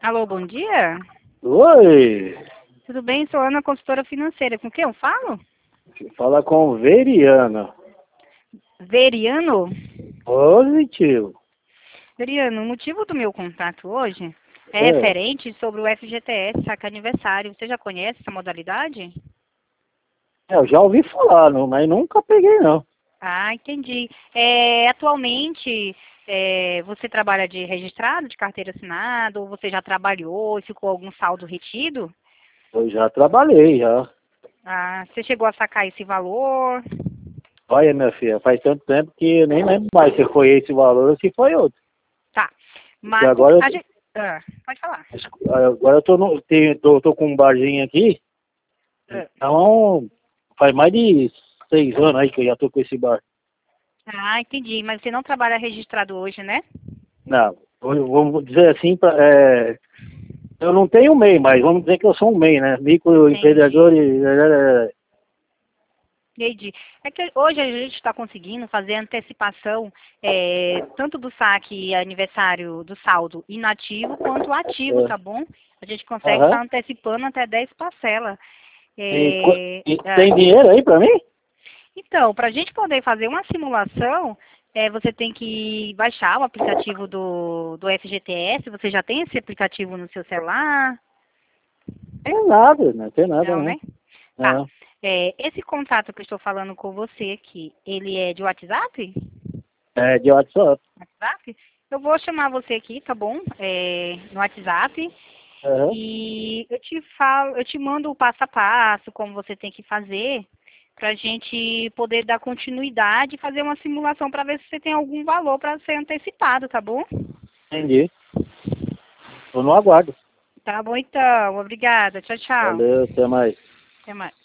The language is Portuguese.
Alô, bom dia. Oi, Tudo bem? Sou Ana, consultora financeira. Com quem eu falo? fala com o Veriano. Veriano? Positivo. Veriano, o motivo do meu contato hoje é É, referente sobre o FGTS, saque aniversário. Você já conhece essa modalidade? eu já ouvi falar, não, mas nunca peguei não. Ah, entendi. Atualmente, você trabalha de registrado, de carteira assinada, ou você já trabalhou e ficou algum saldo retido? Eu já trabalhei, já. Ah, você chegou a sacar esse valor? Olha, minha filha, faz tanto tempo que eu nem lembro mais se foi esse valor ou se foi outro. Tá. Porque Mas agora eu, pode falar. agora eu tô, tô com um barzinho aqui, Ah. então faz mais de 6 anos aí que eu já tô com esse bar. Ah, entendi. Mas você não trabalha registrado hoje, né? Não, vamos dizer assim, eu não tenho MEI, mas vamos dizer que eu sou um MEI, né? Entendi. Microempreendedor e... Entendi. É que hoje a gente está conseguindo fazer antecipação tanto do saque aniversário do saldo inativo quanto ativo, tá bom? A gente consegue Aham. estar antecipando até 10 parcelas. E, É, e ah, tem dinheiro aí pra mim? Então, para a gente poder fazer uma simulação, você tem que baixar o aplicativo do FGTS. Você já tem esse aplicativo no seu celular? Tem nada, não tem nada Não, não. né? Tá. Não. Esse contato que eu estou falando com você aqui, ele é de WhatsApp? É de WhatsApp. WhatsApp? Eu vou chamar você aqui, tá bom? No WhatsApp. Aham. E eu te mando o passo a passo, como você tem que fazer, para a gente poder dar continuidade e fazer uma simulação para ver se você tem algum valor para ser antecipado, tá bom? Entendi. Tô no aguardo. Tá bom então, obrigada. Tchau, tchau. Valeu, até mais. Até mais.